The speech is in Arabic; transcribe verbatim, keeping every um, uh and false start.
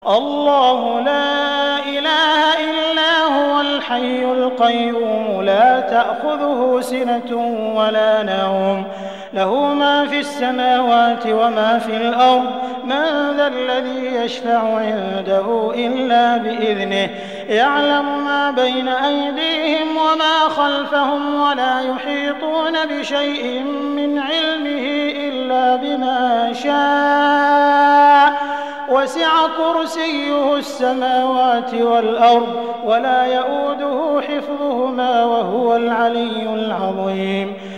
الله لا إله إلا هو الحي القيوم لا تأخذه سنة ولا نوم له ما في السماوات وما في الأرض من ذا الذي يشفع عنده إلا بإذنه يعلم ما بين أيديهم وما خلفهم ولا يحيطون بشيء من علمه إلا بما شاء وسع كرسيه السماوات والأرض ولا يئوده حفظهما وهو العلي العظيم